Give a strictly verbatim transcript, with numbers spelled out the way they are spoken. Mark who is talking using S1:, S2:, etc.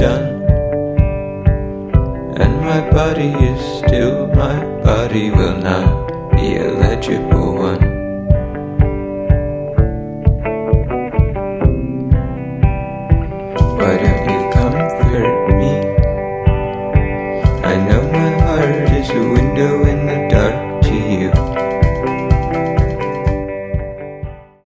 S1: done, and my body is still my body, will not be a legible one. Why don't you comfort me? I know my heart is a window in